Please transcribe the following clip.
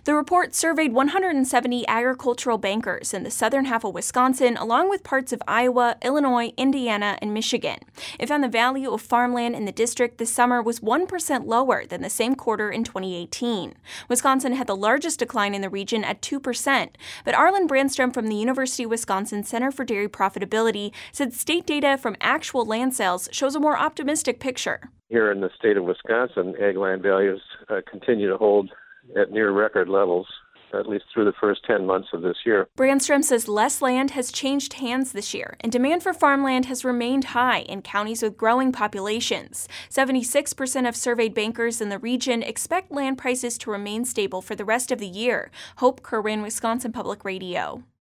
The report surveyed 170 agricultural bankers in the southern half of Wisconsin, along with parts of Iowa, Illinois, Indiana, and Michigan. It found the value of farmland in the district this summer was 1% lower than the same quarter in 2018. Wisconsin had the largest decline in the region at 2%, but Arlen Brandstrom from the University of Wisconsin Center for Dairy Profitability said state data from actual land sales shows a more optimistic picture. Here in the state of Wisconsin, ag land values continue to hold at near record levels, at least through the first 10 months of this year. Brandstrom says less land has changed hands this year, and demand for farmland has remained high in counties with growing populations. 76% of surveyed bankers in the region expect land prices to remain stable for the rest of the year. Hope Kerwin, Wisconsin Public Radio.